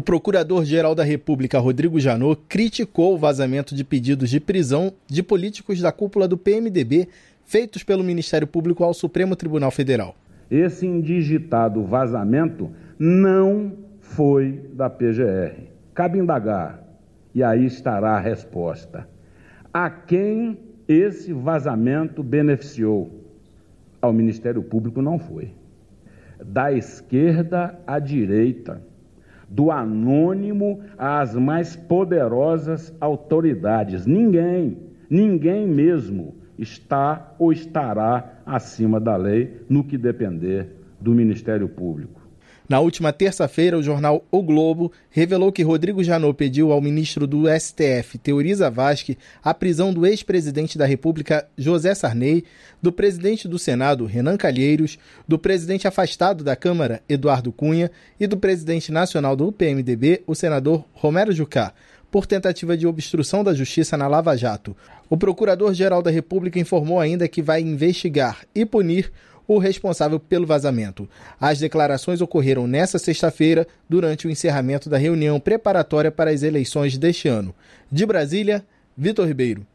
O Procurador-Geral da República, Rodrigo Janot, criticou o vazamento de pedidos de prisão de políticos da cúpula do PMDB feitos pelo Ministério Público ao Supremo Tribunal Federal. Esse indigitado vazamento não foi da PGR. Cabe indagar, e aí estará a resposta. A quem esse vazamento beneficiou? Ao Ministério Público não foi. Da esquerda à direita, do anônimo às mais poderosas autoridades. Ninguém mesmo está ou estará acima da lei no que depender do Ministério Público. Na última terça-feira, o jornal O Globo revelou que Rodrigo Janot pediu ao ministro do STF, Teori Zavascki, a prisão do ex-presidente da República, José Sarney, do presidente do Senado, Renan Calheiros, do presidente afastado da Câmara, Eduardo Cunha, e do presidente nacional do PMDB, o senador Romero Jucá, por tentativa de obstrução da justiça na Lava Jato. O Procurador-Geral da República informou ainda que vai investigar e punir o responsável pelo vazamento. As declarações ocorreram nesta sexta-feira, durante o encerramento da reunião preparatória para as eleições deste ano. De Brasília, Vitor Ribeiro.